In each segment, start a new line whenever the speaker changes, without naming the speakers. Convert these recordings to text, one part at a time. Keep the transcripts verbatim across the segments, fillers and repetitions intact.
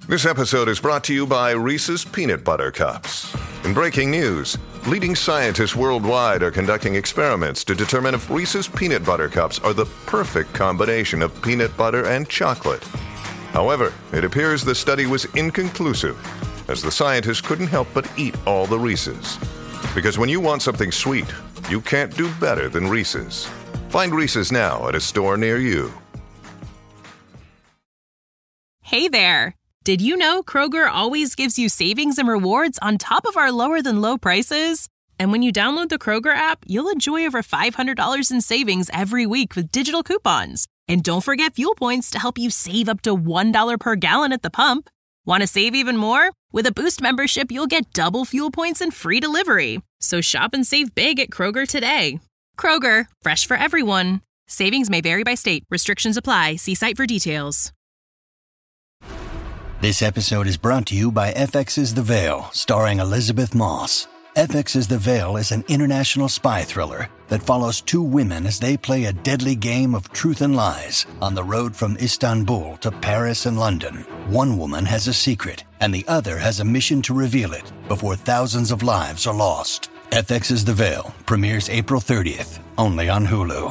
This episode is brought to you by Reese's Peanut Butter Cups. In breaking news, leading scientists worldwide are conducting experiments to determine if Reese's Peanut Butter Cups are the perfect combination of peanut butter and chocolate. However, it appears the study was inconclusive, as the scientists couldn't help but eat all the Reese's. Because when you want something sweet, you can't do better than Reese's. Find Reese's now at a store near you.
Hey there! Did you know Kroger always gives you savings and rewards on top of our lower-than-low prices? And when you download the Kroger app, you'll enjoy over five hundred dollars in savings every week with digital coupons. And don't forget fuel points to help you save up to one dollar per gallon at the pump. Want to save even more? With a Boost membership, you'll get double fuel points and free delivery. So shop and save big at Kroger today. Kroger, fresh for everyone. Savings may vary by state. Restrictions apply. See site for details.
This episode is brought to you by F X's The Veil, starring Elizabeth Moss. F X's The Veil is an international spy thriller that follows two women as they play a deadly game of truth and lies on the road from Istanbul to Paris and London. One woman has a secret, and the other has a mission to reveal it before thousands of lives are lost. F X's The Veil premieres April thirtieth, only on Hulu.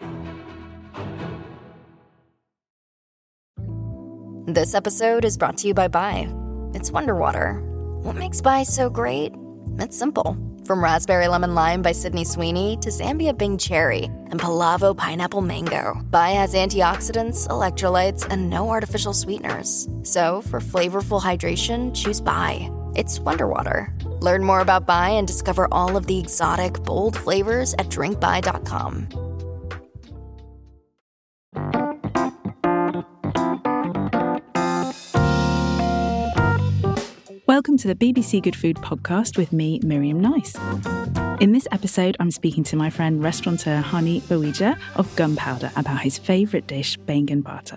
This episode is brought to you by Bai. It's Wonder Water. What makes Bai so great? It's simple. From Raspberry Lemon Lime by Sydney Sweeney to Zambia Bing Cherry and Palavo Pineapple Mango, Bai has antioxidants, electrolytes, and no artificial sweeteners. So for flavorful hydration, choose Bai. It's Wonder Water. Learn more about Bai and discover all of the exotic, bold flavors at drink bai dot com.
Welcome to the B B C Good Food podcast with me, Miriam Nice. In this episode, I'm speaking to my friend restaurateur Hani Bawija of Gunpowder about his favourite dish, Bengan Bhata.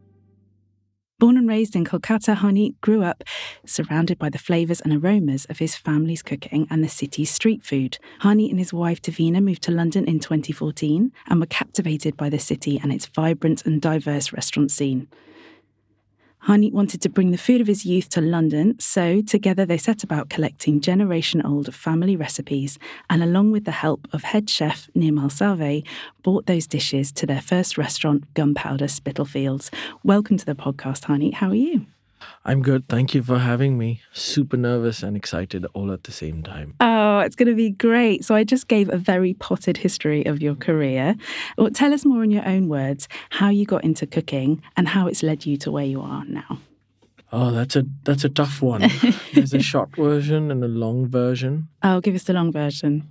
Born and raised in Kolkata, Hani grew up surrounded by the flavours and aromas of his family's cooking and the city's street food. Hani and his wife Davina moved to London in twenty fourteen and were captivated by the city and its vibrant and diverse restaurant scene. Hani wanted to bring the food of his youth to London, so together they set about collecting generation-old family recipes and, along with the help of head chef Nirmal Salve, brought those dishes to their first restaurant, Gunpowder, Spitalfields. Welcome to the podcast, Hani. How are you?
I'm good. Thank you for having me. Super nervous and excited all at the same time.
Oh, it's going to be great. So I just gave a very potted history of your career. Well, tell us more in your own words how you got into cooking and how it's led you to where you are now.
Oh, that's a that's a tough one. There's a short version and a long version.
Oh, give us the long version.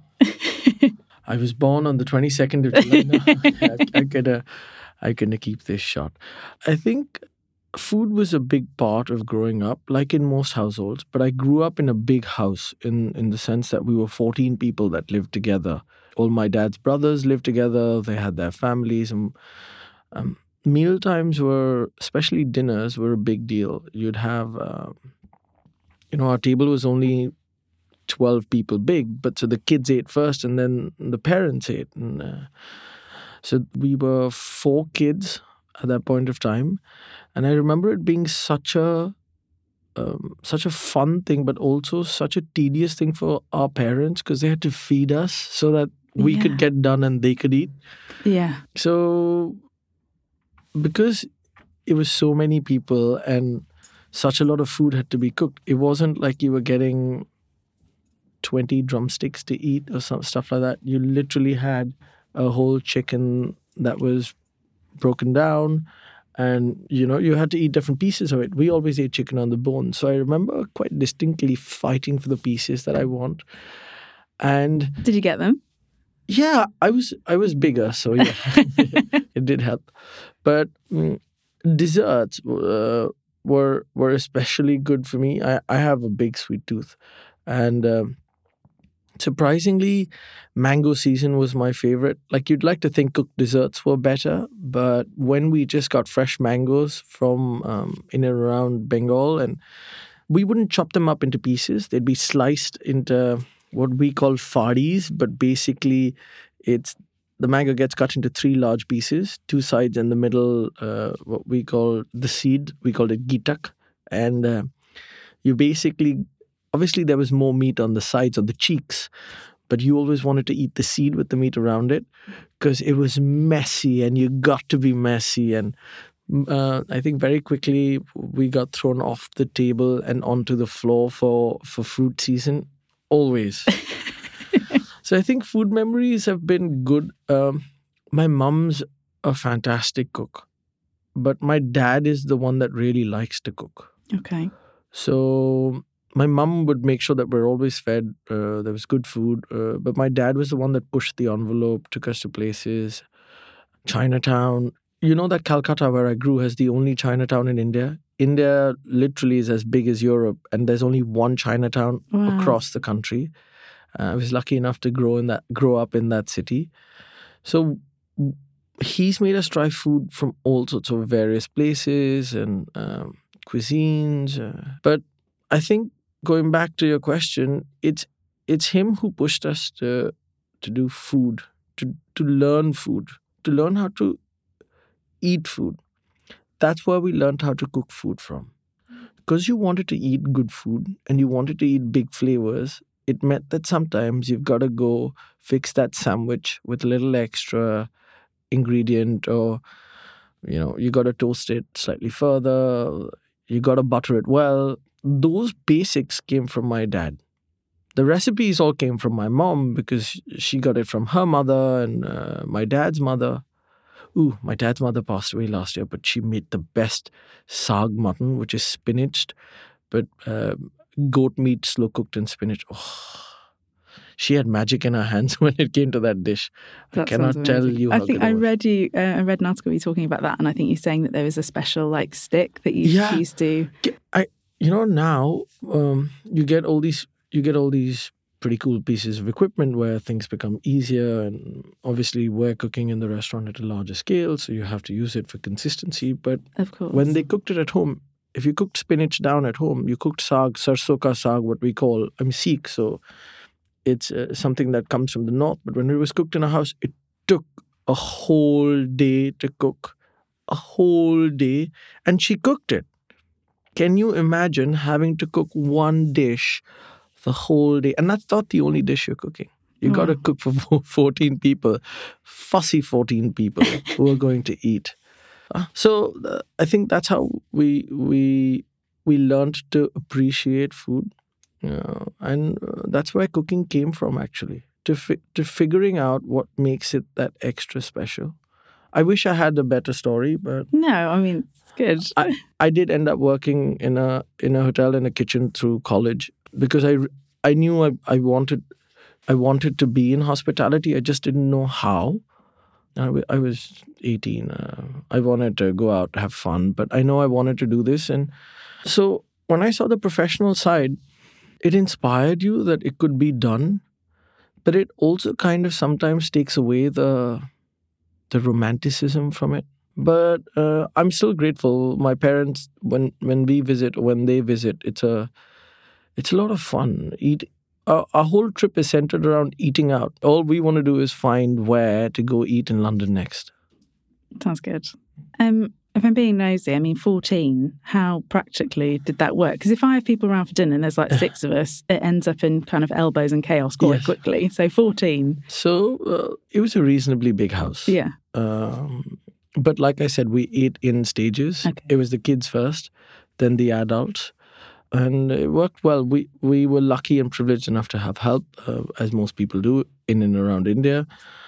I was born on the twenty-second of July. No, I, I gotta, I gotta keep this short. I think food was a big part of growing up, like in most households, but I grew up in a big house in, in the sense that we were fourteen people that lived together. All my dad's brothers lived together. They had their families. And um, meal times were, especially dinners, were a big deal. You'd have, uh, you know, our table was only twelve people big, but so the kids ate first and then the parents ate. And uh, so we were four kids at that point of time. And I remember it being such a um, such a fun thing, but also such a tedious thing for our parents because they had to feed us so that we
yeah.
could get done and they could eat.
Yeah.
So because it was so many people and such a lot of food had to be cooked, it wasn't like you were getting twenty drumsticks to eat or some stuff like that. You literally had a whole chicken that was broken down. And, you know, you had to eat different pieces of it. We always ate chicken on the bone. So I remember quite distinctly fighting for the pieces that I want. And
did you get them?
Yeah, I was I was bigger. So, yeah, it did help. But mm, desserts uh, were were especially good for me. I, I have a big sweet tooth. And um, surprisingly, mango season was my favorite. Like, you'd like to think cooked desserts were better, but when we just got fresh mangoes from um, in and around Bengal, and we wouldn't chop them up into pieces. They'd be sliced into what we call fadis, but basically it's the mango gets cut into three large pieces, two sides and the middle, uh, what we call the seed. We called it gitak. And uh, you basically, obviously there was more meat on the sides, on the cheeks, but you always wanted to eat the seed with the meat around it because it was messy and you got to be messy. And uh, I think very quickly we got thrown off the table and onto the floor for, for fruit season, always. So I think food memories have been good. Um, my mum's a fantastic cook, but my dad is the one that really likes to cook.
Okay.
So my mum would make sure that we're always fed. Uh, there was good food. Uh, but my dad was the one that pushed the envelope, took us to places. Chinatown. You know that Calcutta, where I grew, has the only Chinatown in India? India literally is as big as Europe, and there's only one Chinatown
Wow.
across the country. Uh, I was lucky enough to grow in that, grow up in that city. So he's made us try food from all sorts of various places and um, cuisines. Uh, but I think going back to your question, it's it's him who pushed us to to do food, to to learn food, to learn how to eat food. That's where we learned how to cook food from. Because you wanted to eat good food and you wanted to eat big flavors, it meant that sometimes you've got to go fix that sandwich with a little extra ingredient, or, you know, you got to toast it slightly further, you got to butter it well. Those basics came from my dad. The recipes all came from my mom because she got it from her mother and uh, my dad's mother. Ooh, my dad's mother passed away last year, but she made the best saag mutton, which is spinach, but uh, goat meat slow cooked in spinach. Oh, she had magic in her hands when it came to that dish.
That
I cannot
sounds
tell
amazing.
you how
I think
good
I
it was.
read you. Uh, I read an article you talking about that, and I think you're saying that there was a special like stick that you
Yeah.
used to.
I, you know, now um, you get all these, you get all these pretty cool pieces of equipment where things become easier, and obviously we're cooking in the restaurant at a larger scale, so you have to use it for consistency. But
Of course.
when they cooked it at home, if you cooked spinach down at home, you cooked saag, sarson ka saag, what we call, I'm Sikh, so it's uh, something that comes from the north. But when it was cooked in a house, it took a whole day to cook, a whole day, and she cooked it. Can you imagine having to cook one dish the whole day? And that's not the only dish you're cooking. You got to
Wow.
cook for fourteen people, fussy fourteen people who are going to eat. Uh, So uh, I think that's how we we we learned to appreciate food, uh, and uh, that's where cooking came from. Actually, to fi- to figuring out what makes it that extra special. I wish I had a better story, but
No, I mean it's good.
I, I did end up working in a in a hotel in a kitchen through college because I, I knew I, I wanted I wanted to be in hospitality. I just didn't know how. I, wa- I was eighteen. Uh, I wanted to go out, have fun, but I know I wanted to do this. And so when I saw the professional side, it inspired you that it could be done, but it also kind of sometimes takes away the the romanticism from it. But uh, I'm still grateful. My parents, when when we visit, when they visit, it's a it's a lot of fun. Eat. Our, our whole trip is centered around eating out. All we want to do is find where to go eat in London next.
Sounds good. Um, if I'm being nosy, I mean, fourteen, how practically did that work? Because if I have people around for dinner and there's like six of us, it ends up in kind of elbows and chaos quite
Yes.
quickly. So fourteen.
So uh, it was a reasonably big house.
Yeah.
Um, but like I said, we ate in stages.
Okay.
It was the kids first, then the adults. And it worked well. We we were lucky and privileged enough to have help, uh, as most people do, in and around India.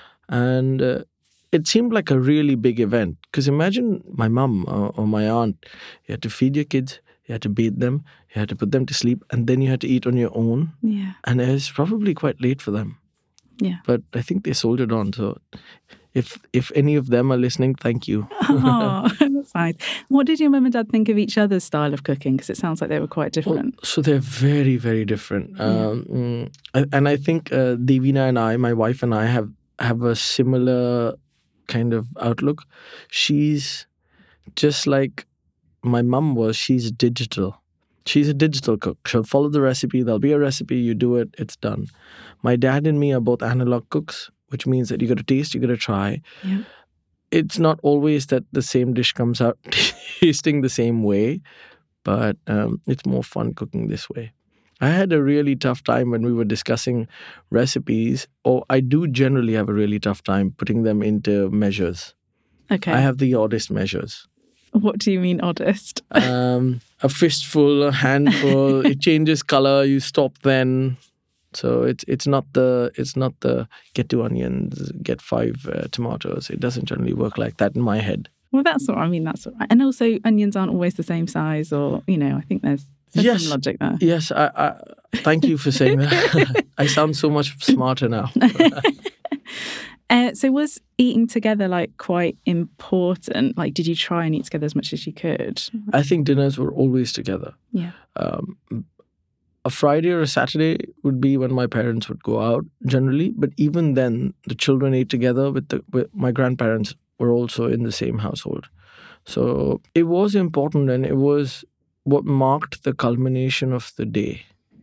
And uh, it seemed like a really big event. Because imagine my mum or, or my aunt, you had to feed your kids, you had to bathe them, you had to put them to sleep, and then you had to eat on your own.
Yeah.
And it was probably quite late for them.
Yeah.
But I think they soldiered on. So if if any of them are listening, thank you.
Oh, that's nice. What did your mum and dad think of each other's style of cooking? Because it sounds like they were quite different.
So they're very, very different. Um, mm, I- and I think uh, Devina and I, my wife and I, have, have a similar kind of outlook. She's just like my mum was. She's digital. She's a digital cook. She'll follow the recipe. There'll be a recipe. You do it. It's done. My dad and me are both analog cooks, which means that you got to taste, you got to try.
Yeah.
It's not always that the same dish comes out tasting the same way, but um, it's more fun cooking this way. I had a really tough time when we were discussing recipes, or I do generally have a really tough time putting them into measures.
Okay.
I have the oddest measures.
What do you mean oddest?
um, a fistful, a handful, it changes color, you stop then. So it's it's not the it's not the get two onions, get five uh, tomatoes. It doesn't generally work like that in my head.
Well, that's what I mean. That's what, and also onions aren't always the same size, or you know, I think there's, there's
yes,
some logic there.
Yes, I, I thank you for saying that. I sound so much smarter now.
uh, so was eating together like quite important? Like, did you try and eat together as much as you could?
I think dinners were always together.
Yeah.
Um, a Friday or a Saturday would be when my parents would go out generally, but even then, the children ate together with the with my grandparents were also in the same household. So it was important, and it was what marked the culmination of the day.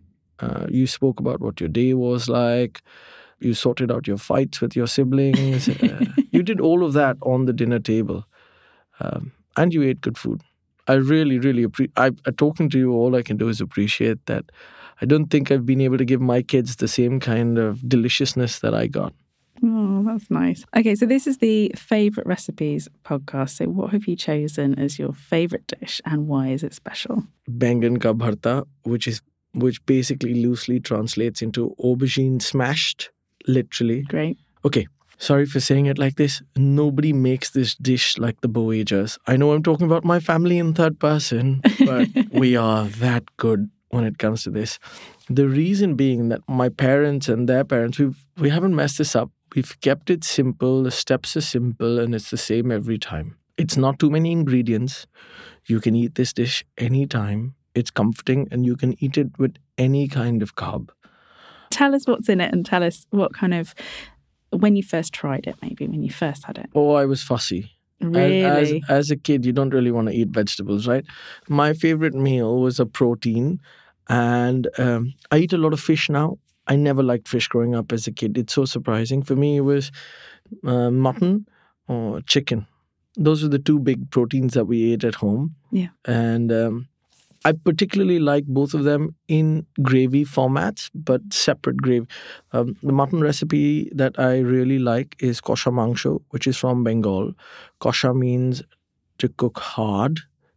Uh, you spoke about what your day was like. You sorted out your fights with your siblings. uh, you did all of that on the dinner table. Um, and you ate good food. I really, really appreciate. I, I talking to you, all I can do is appreciate that. I don't think I've been able to give my kids the same kind of deliciousness that I got.
Oh, that's nice. Okay, so this is the Favourite Recipes podcast. So what have you chosen as your favourite dish, and why is it special?
Bangan ka bharta, which is which basically loosely translates into aubergine smashed, literally.
Great.
Okay. Sorry for saying it like this. Nobody makes this dish like the Bowages. I know I'm talking about my family in third person, but we are that good when it comes to this. The reason being that my parents and their parents, we've, we haven't messed this up. We've kept it simple. The steps are simple, and it's the same every time. It's not too many ingredients. You can eat this dish anytime. It's comforting, and you can eat it with any kind of carb.
Tell us what's in it, and tell us what kind of... when you first tried it, maybe, when you first had it.
Oh, I was fussy.
Really?
As, as, as a kid, you don't really want to eat vegetables, right? My favorite meal was a protein. And um, I eat a lot of fish now. I never liked fish growing up as a kid. It's so surprising. For me, it was uh, mutton or chicken. Those are the two big proteins that we ate at home.
Yeah.
And um, I particularly like both of them in gravy formats, but separate gravy. Um, the mutton recipe that I really like is kosha mangsho, which is from Bengal. Kosha means to cook hard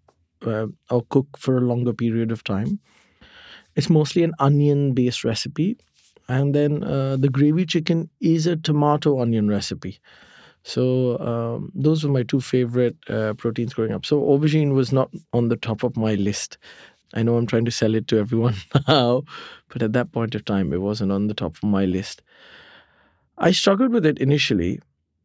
uh, or cook for a longer period of time. It's mostly an onion-based recipe. And then uh, the gravy chicken is a tomato onion recipe. So um, those were my two favorite uh, proteins growing up. So aubergine was not on the top of my list. I know I'm trying to sell it to everyone now, but at that point of time, it wasn't on the top of my list. I struggled with it initially,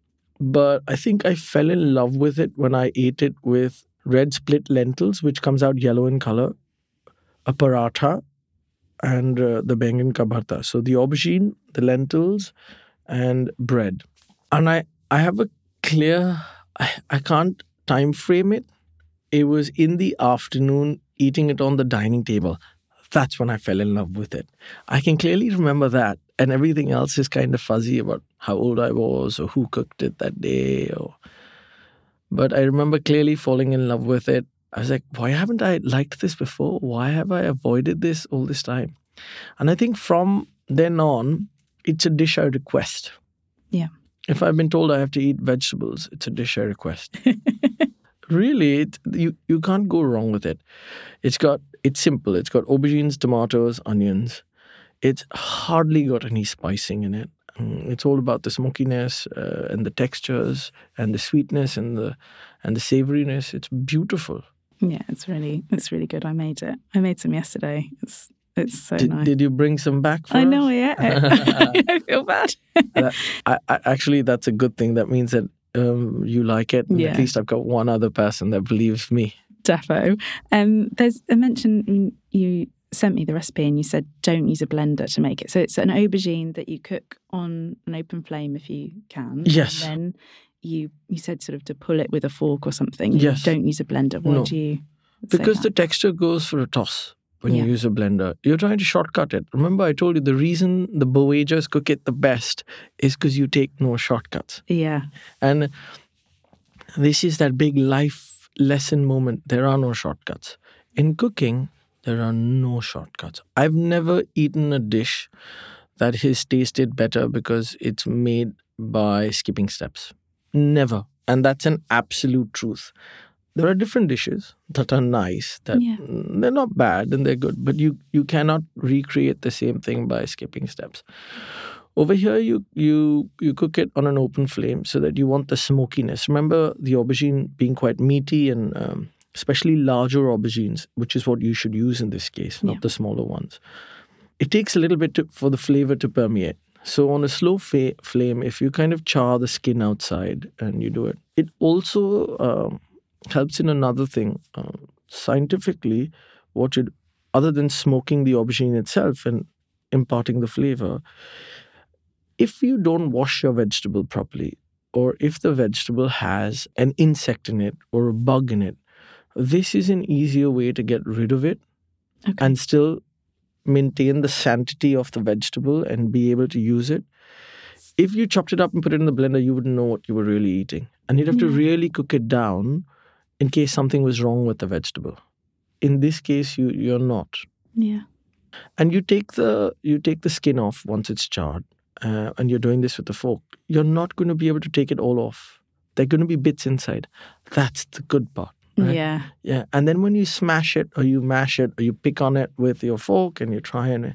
but I think I fell in love with it when I ate it with red split lentils, which comes out yellow in color, a paratha, and uh, the bangan ka bharta. So the aubergine, the lentils, and bread. And I, I have a clear, I, I can't time frame it. It was in the afternoon, eating it on the dining table. That's when I fell in love with it. I can clearly remember that. And everything else is kind of fuzzy about how old I was or who cooked it that day. Or... But I remember clearly falling in love with it. I was like, why haven't I liked this before? Why have I avoided this all this time? And I think from then on, it's a dish I request.
Yeah.
If I've been told I have to eat vegetables, it's a dish I request. Really, it, you, you can't go wrong with it. It's got, it's simple. It's got aubergines, tomatoes, onions. It's hardly got any spicing in it. It's all about the smokiness uh, and the textures and the sweetness and the and the savoriness. It's beautiful.
Yeah, it's really it's really good. I made it. I made some yesterday. It's it's so
did,
nice.
Did you bring some back for
I
us?
know, yeah. I feel bad.
that, I, I, actually, that's a good thing. That means that um, you like it. And
Yeah.
At least I've got one other person that believes me.
Defo. Um, there's a mention you sent me the recipe and you said don't use a blender to make it. So it's an aubergine that you cook on an open flame if you can.
Yes.
And then you you said sort of to pull it with a fork or something. You
Yes.
don't use a blender. Why
No.
do you say
Because
that?
the texture goes for a toss when
Yeah.
you use a blender. You're trying to shortcut it. Remember, I told you the reason the Bowages cook it the best is because you take no shortcuts.
Yeah.
And this is that big life lesson moment. There are no shortcuts. In cooking, there are no shortcuts. I've never eaten a dish that has tasted better because it's made by skipping steps. Never. And that's an absolute truth. There are different dishes that are nice, that
Yeah.
they're not bad and they're good, but you, you cannot recreate the same thing by skipping steps. Over here, you you you cook it on an open flame so that you want the smokiness. Remember the aubergine being quite meaty, and um, especially larger aubergines, which is what you should use in this case, not
Yeah.
the smaller ones. It takes a little bit to, for the flavor to permeate. So on a slow fa- flame, if you kind of char the skin outside and you do it, it also um, helps in another thing. Uh, scientifically, what you other than smoking the aubergine itself and imparting the flavor, if you don't wash your vegetable properly, or if the vegetable has an insect in it or a bug in it, this is an easier way to get rid of it
Okay.
and still maintain the sanctity of the vegetable and be able to use it. If you chopped it up and put it in the blender, you wouldn't know what you were really eating. And you'd have to
Yeah.
really cook it down in case something was wrong with the vegetable. In this case, you, you're not.
Yeah.
And you take the you take the skin off once it's charred, uh, and you're doing this with a fork. You're not going to be able to take it all off. There are going to be bits inside. That's the good part. Right?
Yeah.
Yeah. And then when you smash it or you mash it or you pick on it with your fork and you try and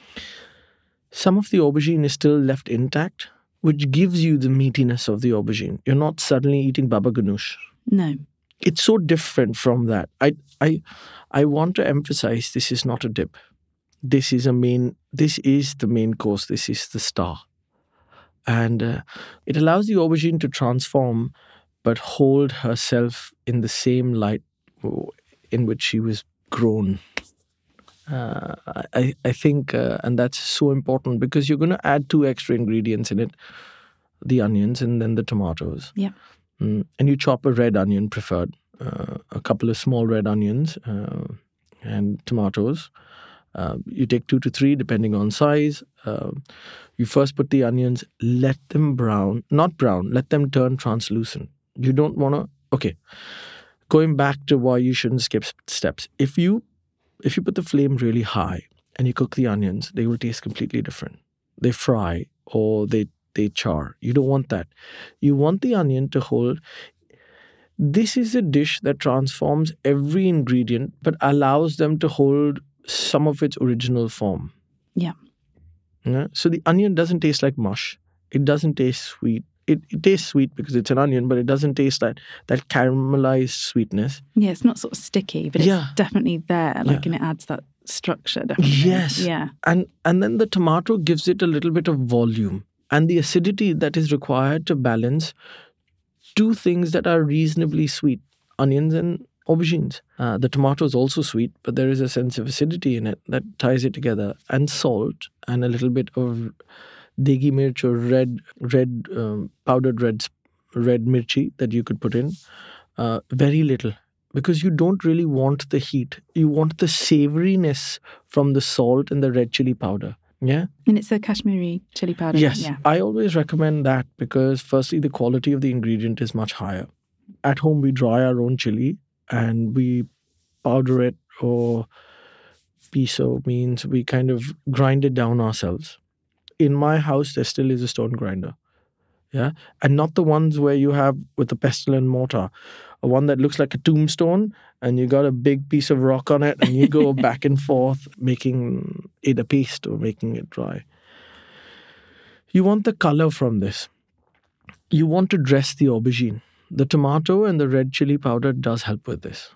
some of the aubergine is still left intact, which gives you the meatiness of the aubergine. You're not suddenly eating baba ganoush.
No.
It's so different from that. I I I want to emphasize this is not a dip. This is a main. This is the main course. This is the star, and uh, it allows the aubergine to transform, but hold herself in the same light in which she was grown. Uh, I I think, uh, and that's so important because you're going to add two extra ingredients in it: the onions and then the tomatoes.
Yeah.
Mm, and you chop a red onion, preferred, uh, a couple of small red onions, uh, and tomatoes. Uh, you take two to three, depending on size. Uh, you first put the onions, let them brown, not brown, let them turn translucent. You don't want to. Okay, going back to why you shouldn't skip steps. If you if you put the flame really high and you cook the onions, they will taste completely different. They fry or they they char. You don't want that. You want the onion to hold. This is a dish that transforms every ingredient, but allows them to hold some of its original form.
Yeah.
Yeah? So the onion doesn't taste like mush. It doesn't taste sweet. It, it tastes sweet because it's an onion, but it doesn't taste that that caramelized sweetness.
Yeah, it's not sort of sticky, but it's
Yeah.
definitely there. Like,
Yeah.
and it adds that structure, definitely.
Yes.
Yeah.
And and then the tomato gives it a little bit of volume and the acidity that is required to balance two things that are reasonably sweet, onions and aubergines. Uh, the tomato is also sweet, but there is a sense of acidity in it that ties it together, and salt and a little bit of degi mirch or red, red um, powdered red, red mirchi that you could put in. Uh, very little, because you don't really want the heat. You want the savoriness from the salt and the red chili powder. Yeah.
And it's a Kashmiri chili powder.
Yes,
Yeah.
I always recommend that because firstly, the quality of the ingredient is much higher. At home, we dry our own chili and we powder it, or piso means we kind of grind it down ourselves. In my house, there still is a stone grinder. Yeah. And not the ones where you have with the pestle and mortar, a one that looks like a tombstone and you got a big piece of rock on it and you go back and forth making it a paste or making it dry. You want the color from this. You want to dress the aubergine. The tomato and the red chili powder does help with this.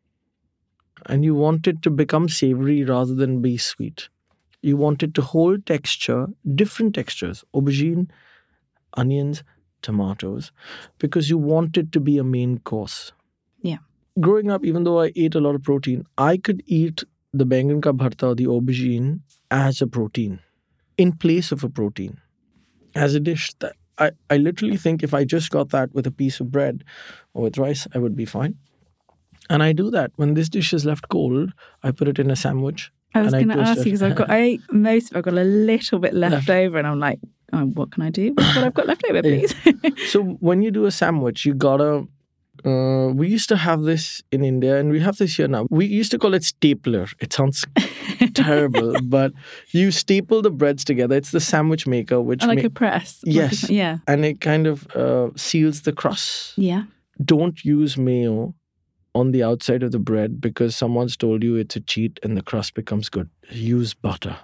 And you want it to become savory rather than be sweet. You want it to hold texture, different textures, aubergine, onions, tomatoes, because you want it to be a main course.
Yeah.
Growing up, even though I ate a lot of protein, I could eat the बैंगन का भरता or the aubergine as a protein, in place of a protein, as a dish. That I, I literally think if I just got that with a piece of bread or with rice, I would be fine. And I do that. When this dish is left cold, I put it in a sandwich.
I was
and
going to
toast
ask
it.
you because I've got, I ate most of it. I've got a little bit left,
Left.
over, and I'm like, oh, what can I do with what I've got left over,
Yeah.
please?
So when you do a sandwich, you gotta Uh, we used to have this in India, and we have this here now. We used to call it stapler. It sounds terrible, but you staple the breads together. It's the sandwich maker, which
like
ma-
a press.
Yes,
Like a- yeah.
and it kind of uh, seals the crust.
Yeah.
Don't use mayo on the outside of the bread because someone's told you it's a cheat and the crust becomes good. Use butter.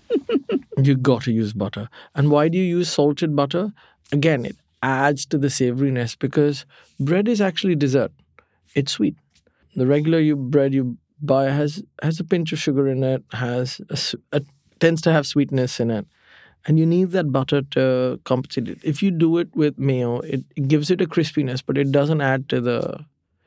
You got to use butter. And why do you use salted butter? Again, it adds to the savoriness because bread is actually dessert. It's sweet. The regular you bread you buy has has a pinch of sugar in it, has a, s- a- tends to have sweetness in it, and you need that butter to compensate it. If you do it with mayo, it, it gives it a crispiness, but it doesn't add to the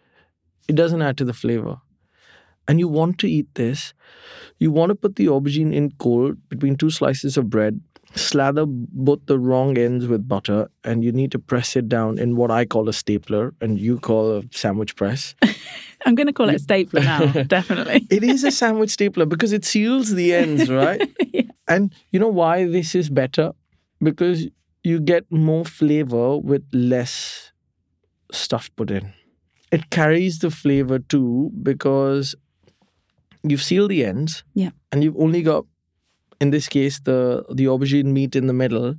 it doesn't add to the flavor. And you want to eat this, you want to put the aubergine in cold between two slices of bread, slather both the wrong ends with butter, and you need to press it down in what I call a stapler and you call a sandwich press.
I'm going to call it a stapler now, definitely.
It is a sandwich stapler because it seals the ends, right?
Yeah.
And you know why this is better? Because you get more flavor with less stuff put in. It carries the flavor too because you've sealed the ends,
Yeah.
and you've only got, in this case, the the aubergine meat in the middle.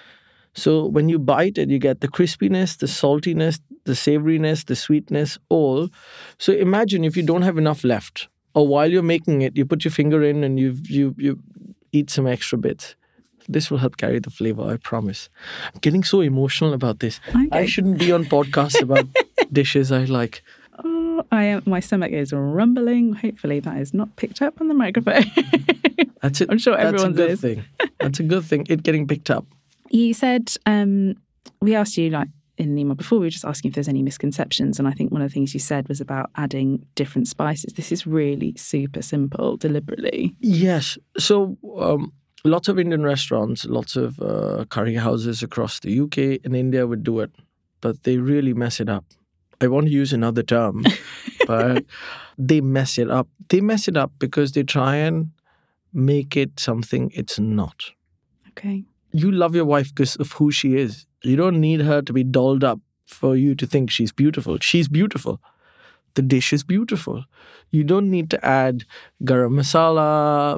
So when you bite it, you get the crispiness, the saltiness, the savoriness, the sweetness, all. So imagine if you don't have enough left, or while you're making it, you put your finger in and you you you eat some extra bits. This will help carry the flavor, I promise. I'm getting so emotional about this.
Okay.
I shouldn't be on podcasts about dishes I like.
Oh, I am. My stomach is rumbling. Hopefully, that is not picked up on the microphone.
That's it.
I'm sure
That's
everyone's
a good
is.
thing. That's a good thing. It getting picked up.
You said um, we asked you like in the email before. We were just asking if there's any misconceptions, and I think one of the things you said was about adding different spices. This is really super simple, deliberately.
Yes. So um, lots of Indian restaurants, lots of uh, curry houses across the U K and India would do it, but they really mess it up. I want to use another term, but they mess it up. They mess it up because they try and make it something it's not.
Okay.
You love your wife because of who she is. You don't need her to be dolled up for you to think she's beautiful. She's beautiful. The dish is beautiful. You don't need to add garam masala,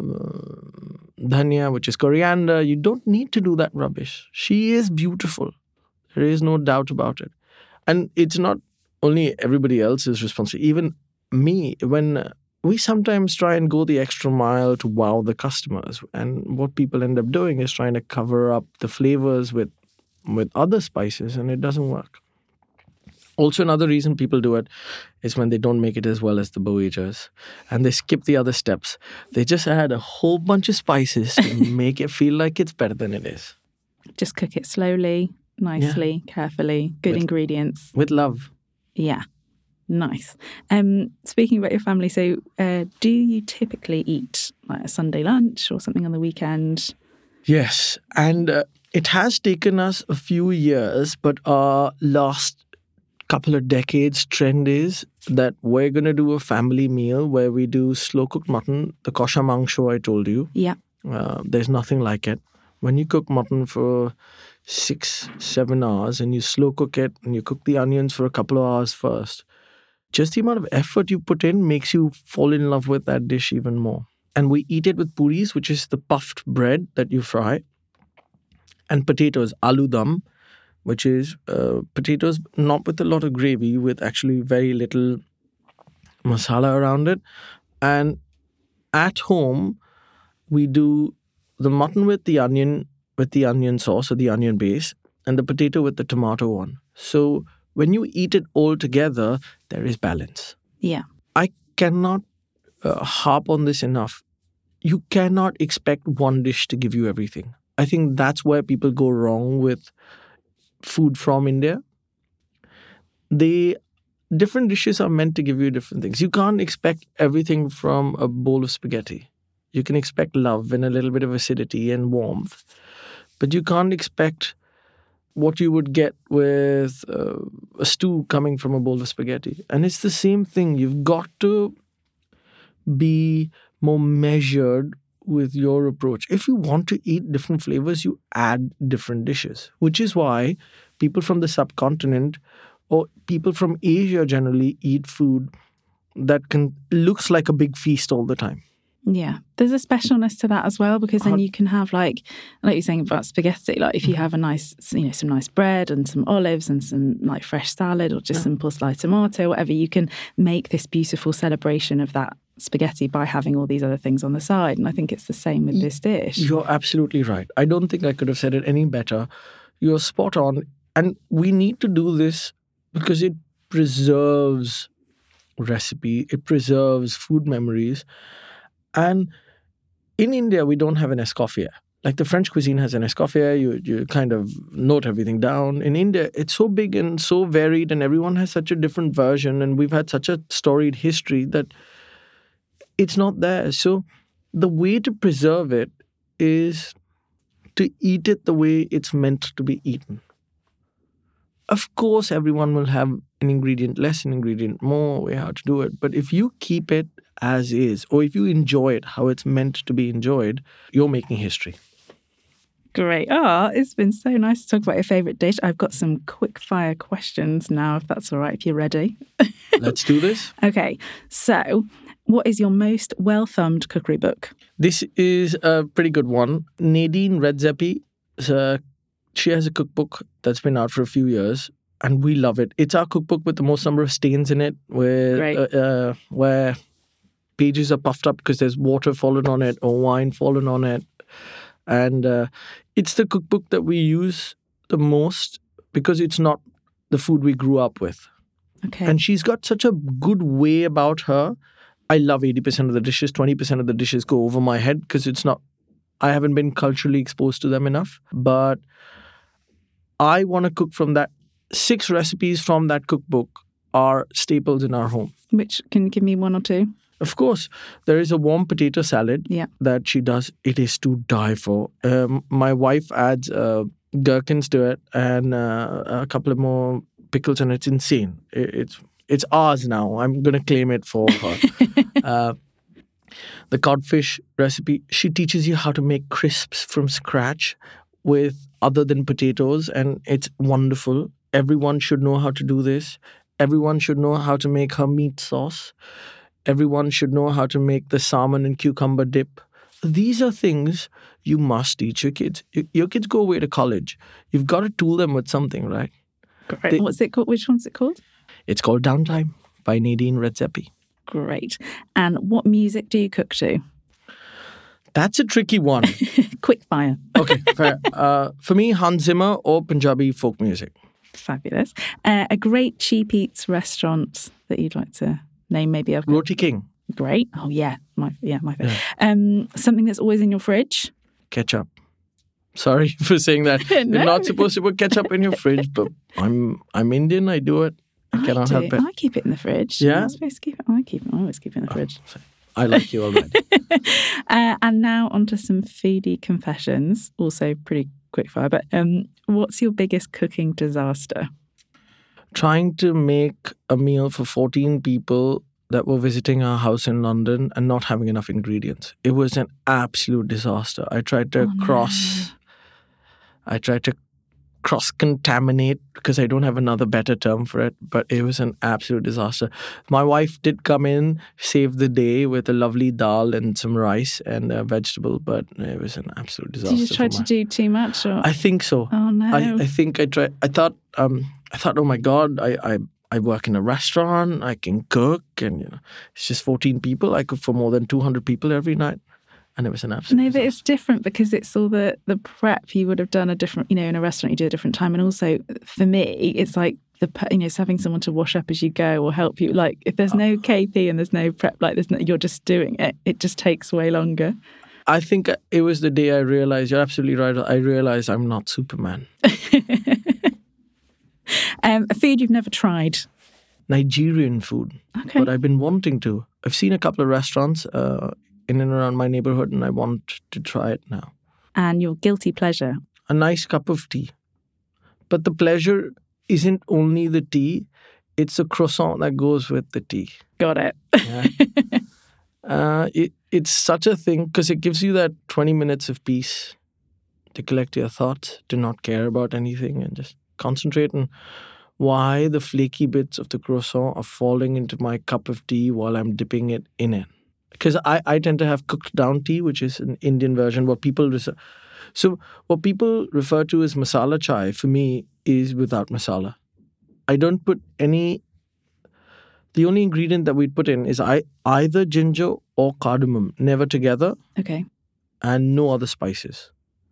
dhania, which is coriander. You don't need to do that rubbish. She is beautiful. There is no doubt about it. And it's not only everybody else's responsibility. Even me, when we sometimes try and go the extra mile to wow the customers. And what people end up doing is trying to cover up the flavors with, with other spices, and it doesn't work. Also, another reason people do it is when they don't make it as well as the Bowejas and they skip the other steps. They just add a whole bunch of spices to make it feel like it's better than it is.
Just cook it slowly, nicely, carefully, good
With-
ingredients.
With love.
Yeah. Nice. Um, speaking about your family, so uh, do you typically eat like a Sunday lunch or something on the weekend?
Yes. And uh, it has taken us a few years, but our last couple of decades trend is that we're going to do a family meal where we do slow-cooked mutton, the kosher mangsho I told you.
Yeah.
Uh, there's nothing like it. When you cook mutton for six, seven hours and you slow cook it and you cook the onions for a couple of hours first, just the amount of effort you put in makes you fall in love with that dish even more. And we eat it with puris, which is the puffed bread that you fry, and potatoes, aloo dum, which is uh, potatoes not with a lot of gravy, with actually very little masala around it. And at home, we do the mutton with the onion, with the onion sauce or the onion base, and the potato with the tomato one. So when you eat it all together, there is balance.
Yeah.
I cannot uh, harp on this enough. You cannot expect one dish to give you everything. I think that's where people go wrong with food from India. They different dishes are meant to give you different things. You can't expect everything from a bowl of spaghetti. You can expect love and a little bit of acidity and warmth, but you can't expect what you would get with uh, a stew coming from a bowl of spaghetti. And it's the same thing. You've got to be more measured with your approach. If you want to eat different flavors, you add different dishes, which is why people from the subcontinent or people from Asia generally eat food that can looks like a big feast all the time.
Yeah, there's a specialness to that as well, because then you can have like, like you're saying about spaghetti, like if you have a nice, you know, some nice bread and some olives and some like fresh salad or just yeah. simple sliced tomato, whatever, you can make this beautiful celebration of that spaghetti by having all these other things on the side. And I think it's the same with this dish.
You're absolutely right. I don't think I could have said it any better. You're spot on. And we need to do this because it preserves recipe, it preserves food memories. And in India, we don't have an escoffier. Like the French cuisine has an escoffier, you you kind of note everything down. In India, it's so big and so varied, and everyone has such a different version, and we've had such a storied history that it's not there. So the way to preserve it is to eat it the way it's meant to be eaten. Of course, everyone will have an ingredient less, an ingredient more, way how to do it. But if you keep it as is, or if you enjoy it how it's meant to be enjoyed, you're making history.
Great. Oh, it's been so nice to talk about your favourite dish. I've got some quick fire questions now, if that's all right, if you're ready.
Let's do this.
Okay. So, what is your most well-thumbed cookery book?
This is a pretty good one. Nadine Redzepi, uh, she has a cookbook that's been out for a few years, and we love it. It's our cookbook with the most number of stains in it, where uh, uh, where pages are puffed up because there's water fallen on it or wine fallen on it. And uh, it's the cookbook that we use the most because it's not the food we grew up with.
Okay.
And she's got such a good way about her. I love eighty percent of the dishes. twenty percent of the dishes go over my head because it's not, I haven't been culturally exposed to them enough. But I want to cook from that. Six recipes from that cookbook are staples in our home.
Which, can you give me one or two?
Of course. There is a warm potato salad
yeah.
that she does. It is to die for. Um, my wife adds uh, gherkins to it and uh, a couple of more pickles, and it's insane. It, it's it's ours now. I'm going to claim it for her. uh, the codfish recipe, she teaches you how to make crisps from scratch with other than potatoes, and it's wonderful. Everyone should know how to do this. Everyone should know how to make her meat sauce. Everyone should know how to make the salmon and cucumber dip. These are things you must teach your kids. Your kids go away to college. You've got to tool them with something, right?
Great. They, What's it called? Which one's it called?
It's called Downtime by Nadine Redzepi.
Great. And what music do you cook to?
That's a tricky one.
Quick fire.
Okay, fair. Uh, for me, Hans Zimmer or Punjabi folk music.
Fabulous. Uh, a great cheap eats restaurant that you'd like to name, maybe? I've
Roti King.
Great. Oh, yeah. My yeah, my favorite. Yeah. Um, something that's always in your fridge?
Ketchup. Sorry for saying that. no. You're not supposed to put ketchup in your fridge, but I'm I'm Indian. I do it. I, I cannot
do.
help it.
I keep it in the fridge.
Yeah?
I'm not supposed to keep it. I keep it. I always keep it in the fridge.
Oh, I like you already.
uh, and now on to some foodie confessions. Also pretty quick fire. But um, what's your biggest cooking disaster?
Trying to make a meal for fourteen people that were visiting our house in London and not having enough ingredients. It was an absolute disaster. I tried to
oh,
cross...
No.
I tried to cross-contaminate because I don't have another better term for it, but it was an absolute disaster. My wife did come in, save the day with a lovely dal and some rice and a vegetable, but it was an absolute disaster.
Did you just try to
my...
do too much? Or?
I think so.
Oh, no.
I, I think I tried. I thought, um, I thought, oh my God, I, I, I work in a restaurant, I can cook, and you know, it's just fourteen people. I cook for more than two hundred people every night. And it was an absolute
No, but
disaster.
it's different because it's all the, the prep you would have done a different, you know, in a restaurant you do a different time. And also for me, it's like, the you know, it's having someone to wash up as you go or help you. Like if there's no K P and there's no prep, like there's no, you're just doing it, it just takes way longer.
I think it was the day I realized, you're absolutely right, I realized I'm not Superman.
um, a food you've never tried?
Nigerian food.
Okay.
But I've been wanting to. I've seen a couple of restaurants uh, in and around my neighborhood, and I want to try it now.
And your guilty pleasure?
A nice cup of tea. But the pleasure isn't only the tea, it's the croissant that goes with the tea.
Got it.
Yeah. uh, it it's such a thing because it gives you that twenty minutes of peace to collect your thoughts, to not care about anything and just concentrate on why the flaky bits of the croissant are falling into my cup of tea while I'm dipping it in it. Because I, I tend to have cooked down tea, which is an Indian version. What people res- so what people refer to as masala chai for me is without masala. I don't put any. The only ingredient that we put in is I either ginger or cardamom, never together.
Okay.
And no other spices.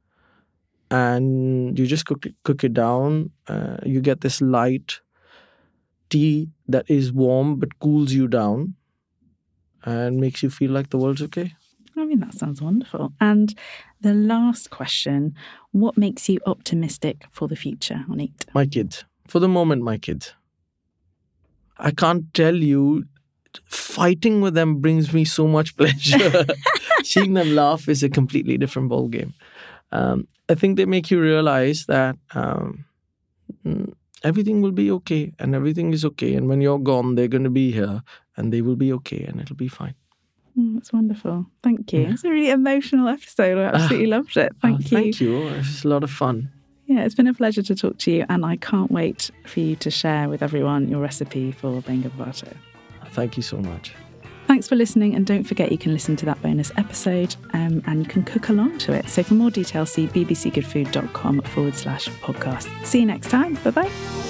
And you just cook it, cook it down. Uh, you get this light tea that is warm but cools you down and makes you feel like the world's okay.
I mean, that sounds wonderful. And the last question, what makes you optimistic for the future, Haneet?
My kids. For the moment, my kids. I can't tell you, fighting with them brings me so much pleasure. Seeing them laugh is a completely different ballgame. Um, I think they make you realize that um, everything will be okay and everything is okay. And when you're gone, they're going to be here and they will be okay and it'll be fine.
Mm, that's wonderful. Thank you. Yeah. It's a really emotional episode. I absolutely uh, loved it. Thank
uh,
you.
Thank you. It was a lot of fun.
Yeah, it's been a pleasure to talk to you, and I can't wait for you to share with everyone your recipe for Bengan Bhato.
Thank you so much.
Thanks for listening, and don't forget you can listen to that bonus episode um, and you can cook along to it. So for more details, see bbcgoodfood.com forward slash podcast. See you next time. Bye-bye.